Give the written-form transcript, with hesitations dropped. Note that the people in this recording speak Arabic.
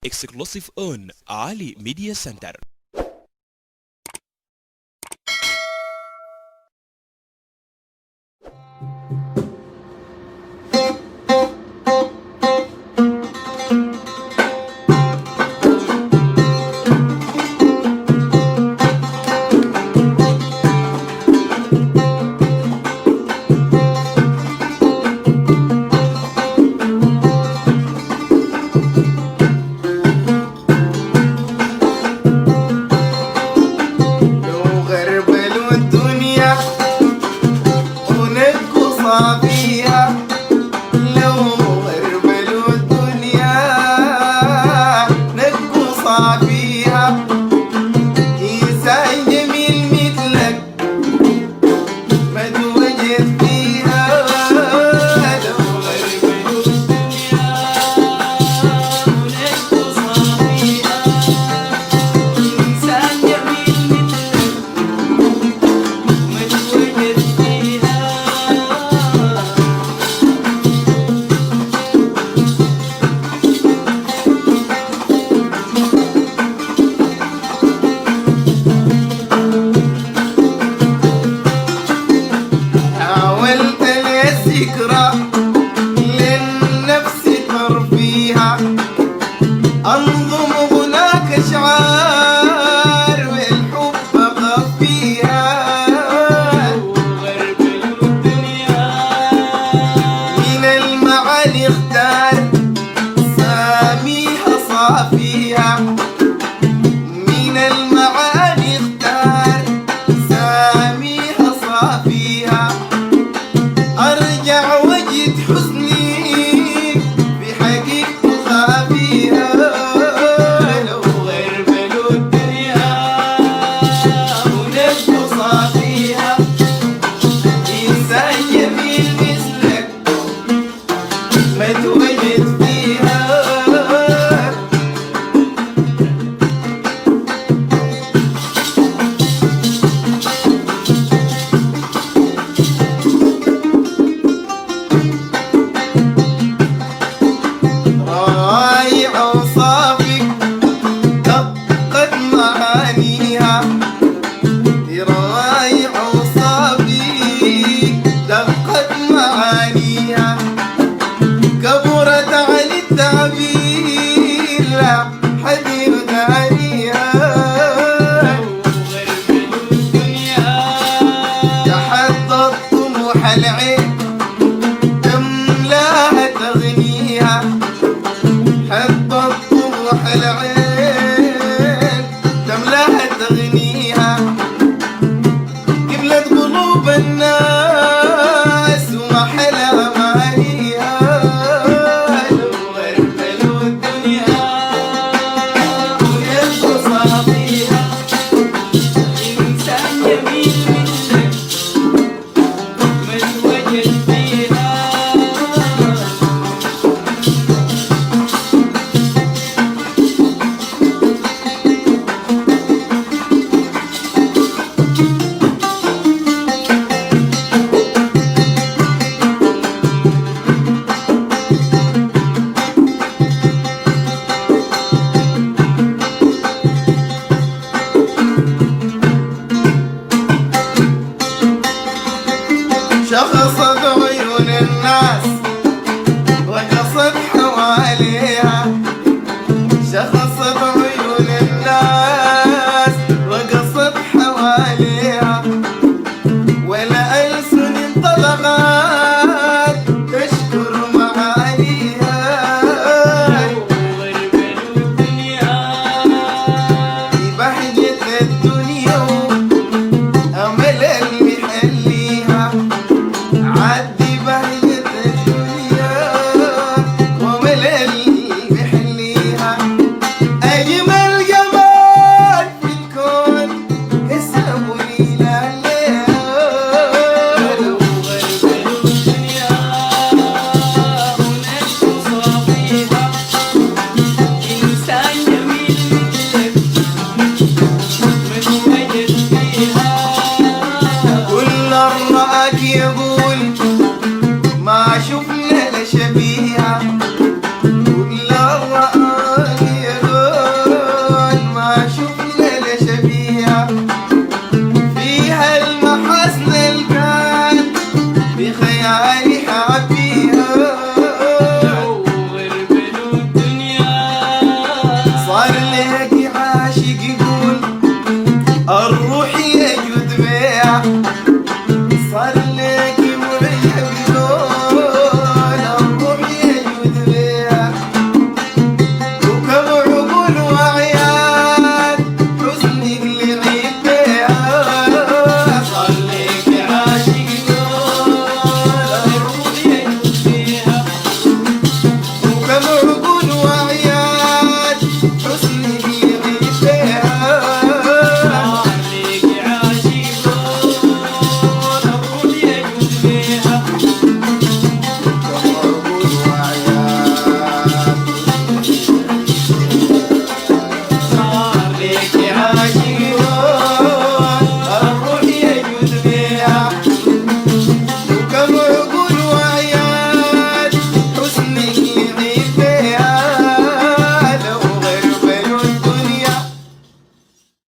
exclusive on Ali Media Center. ذكرى للنفس ترفيها، أنظم هناك أشعار والحب أخفيها، وغرب الدنيا من المعاني اختار ساميها صافيها، من المعاني اختار ساميها صافيها، أرجع وجد حزني بحقيقته خافيها، لو غير بلو الدنيا ونبقى صافيها، إنسان جميل مثلك ما توجد فيها. كبرت عن التعبير لا حد يداريها، وغرب الدنيا تحدى الطموح العين تملاها تغنيها، حتى الطموح العين تملاها تغنيها، قبلت قلوب الناس ومحلها شخصت عيون الناس وقصت حواليها، شخصت